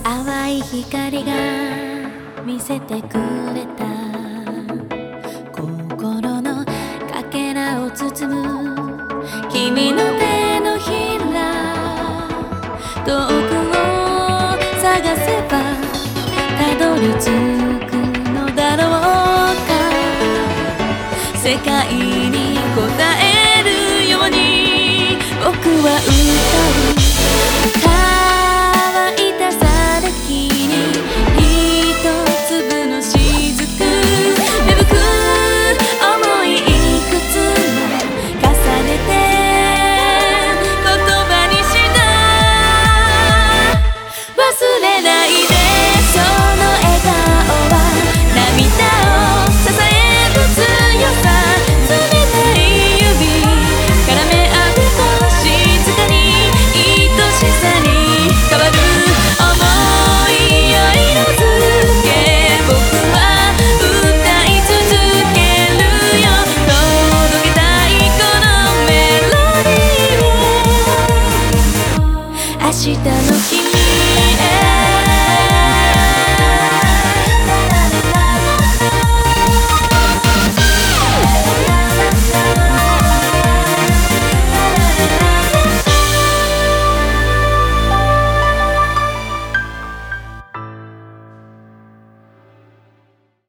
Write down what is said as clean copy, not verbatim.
淡い光が見せてくれた心のかけらを包む君の手のひら遠くを探せばたどり着くのだろうか世界に応えるように僕は歌う